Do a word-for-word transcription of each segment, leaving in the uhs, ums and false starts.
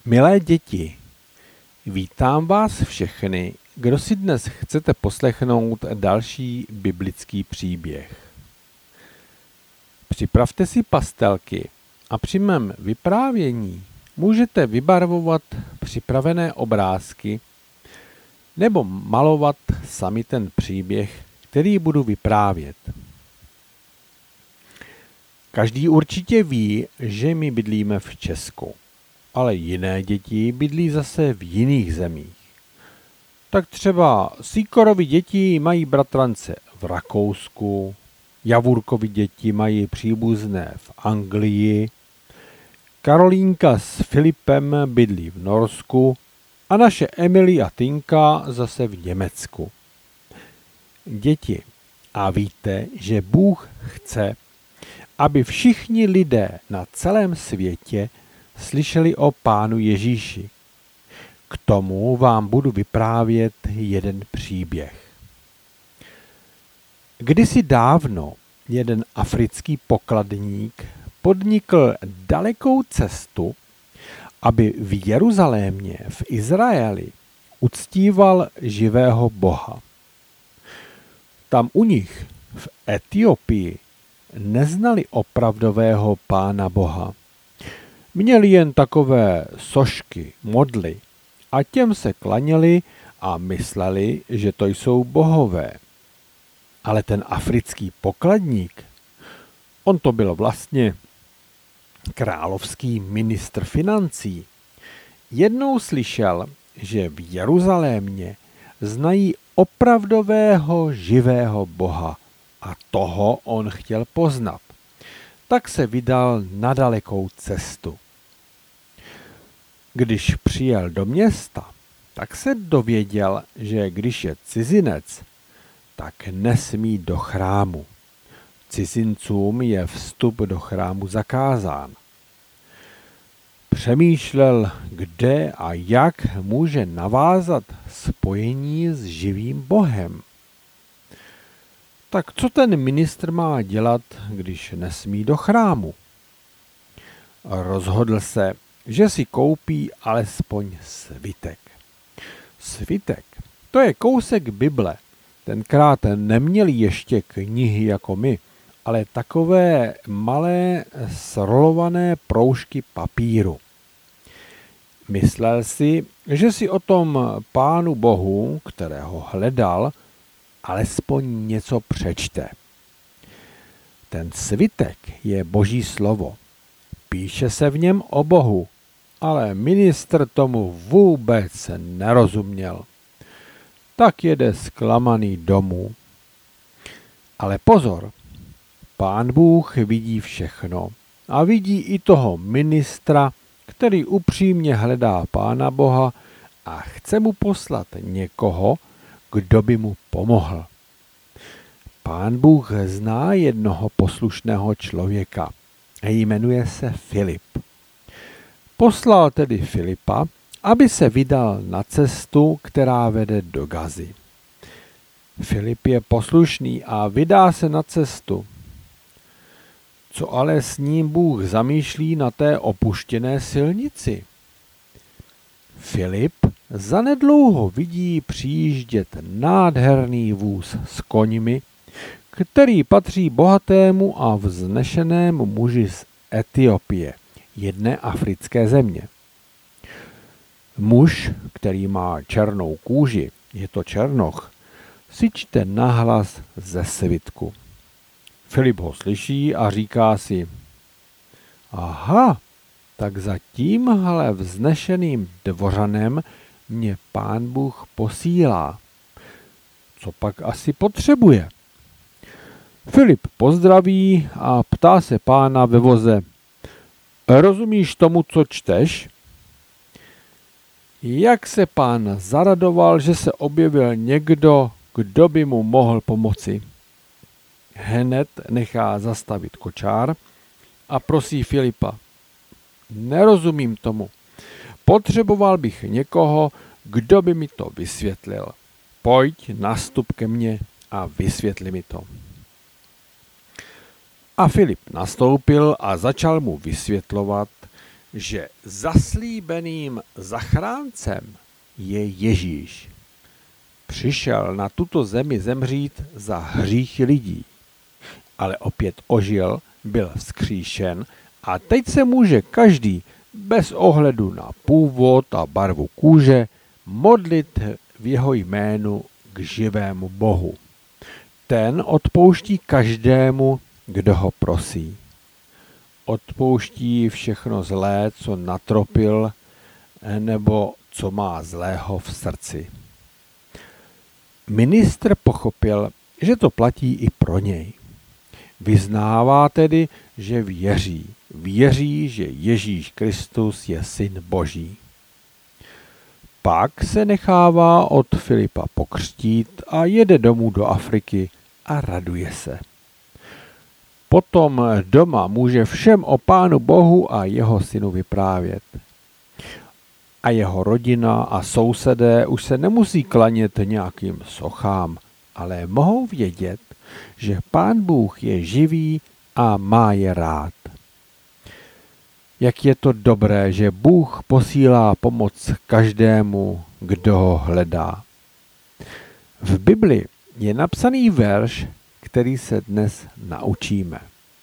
Milé děti, vítám vás všechny, kdo si dnes chcete poslechnout další biblický příběh. Připravte si pastelky a při mém vyprávění můžete vybarvovat připravené obrázky nebo malovat sami ten příběh, který budu vyprávět. Každý určitě ví, že my bydlíme v Česku, ale jiné děti bydlí zase v jiných zemích. Tak třeba Sýkorovi děti mají bratrance v Rakousku, Javůrkovi děti mají příbuzné v Anglii, Karolínka s Filipem bydlí v Norsku a naše Emily a Tinka zase v Německu. Děti, a víte, že Bůh chce, aby všichni lidé na celém světě slyšeli o Pánu Ježíši. K tomu vám budu vyprávět jeden příběh. Kdysi dávno jeden africký pokladník podnikl dalekou cestu, aby v Jeruzalémě v Izraeli uctíval živého Boha. Tam u nich v Etiopii neznali opravdového Pána Boha. Měli jen takové sošky, modly a těm se klaněli a mysleli, že to jsou bohové. Ale ten africký pokladník, on to byl vlastně královský ministr financí, jednou slyšel, že v Jeruzalémě znají opravdového živého Boha a toho on chtěl poznat. Tak se vydal na dalekou cestu. Když přijel do města, tak se dověděl, že když je cizinec, tak nesmí do chrámu. Cizincům je vstup do chrámu zakázán. Přemýšlel, kde a jak může navázat spojení s živým Bohem. Tak co ten ministr má dělat, když nesmí do chrámu? Rozhodl se, že si koupí alespoň svitek. Svitek, to je kousek Bible. Tenkrát neměli ještě knihy jako my, ale takové malé srolované proužky papíru. Myslel si, že si o tom Pánu Bohu, kterého hledal, alespoň něco přečte. Ten svitek je Boží slovo. Píše se v něm o Bohu, ale ministr tomu vůbec nerozuměl. Tak jede zklamaný domů. Ale pozor, Pán Bůh vidí všechno a vidí i toho ministra, který upřímně hledá Pána Boha a chce mu poslat někoho, kdo by mu pomohl. Pán Bůh zná jednoho poslušného člověka. Jmenuje se Filip. Poslal tedy Filipa, aby se vydal na cestu, která vede do Gazy. Filip je poslušný a vydá se na cestu. Co ale s ním Bůh zamýšlí na té opuštěné silnici? Filip zanedlouho vidí přijíždět nádherný vůz s koňmi, který patří bohatému a vznešenému muži z Etiopie, jedné africké země. Muž, který má černou kůži, je to černoch, si čte nahlas ze svitku. Filip ho slyší a říká si: aha, tak za tímhle vznešeným dvořanem mě Pán Bůh posílá. Co pak asi potřebuje? Filip pozdraví a ptá se pána ve voze: rozumíš tomu, co čteš? Jak se pán zaradoval, že se objevil někdo, kdo by mu mohl pomoci. Hned nechá zastavit kočár a prosí Filipa: nerozumím tomu. Potřeboval bych někoho, kdo by mi to vysvětlil. Pojď, nastup ke mně a vysvětli mi to. A Filip nastoupil a začal mu vysvětlovat, že zaslíbeným zachráncem je Ježíš. Přišel na tuto zemi zemřít za hříchy lidí, ale opět ožil, byl vzkříšen a teď se může každý bez ohledu na původ a barvu kůže modlit v jeho jménu k živému Bohu. Ten odpouští každému, kdo ho prosí. Odpouští všechno zlé, co natropil, nebo co má zlého v srdci. Ministr pochopil, že to platí i pro něj. Vyznává tedy, že věří. Věří, že Ježíš Kristus je syn Boží. Pak se nechává od Filipa pokřtít a jede domů do Afriky a raduje se. Potom doma může všem o Pánu Bohu a jeho synu vyprávět. A jeho rodina a sousedé už se nemusí klanět nějakým sochám, ale mohou vědět, že Pán Bůh je živý a má je rád. Jak je to dobré, že Bůh posílá pomoc každému, kdo ho hledá. V Bibli je napsaný verš, který se dnes naučíme.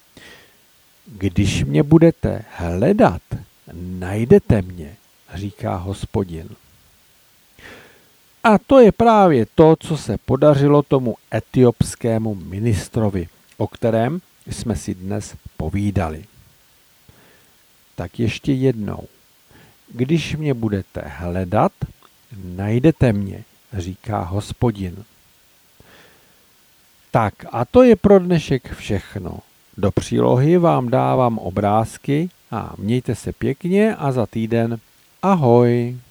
Když mě budete hledat, najdete mě, říká Hospodin. A to je právě to, co se podařilo tomu etiopskému ministrovi, o kterém jsme si dnes povídali. Tak ještě jednou. Když mě budete hledat, najdete mě, říká Hospodin. Tak a to je pro dnešek všechno. Do přílohy vám dávám obrázky a mějte se pěkně a za týden ahoj.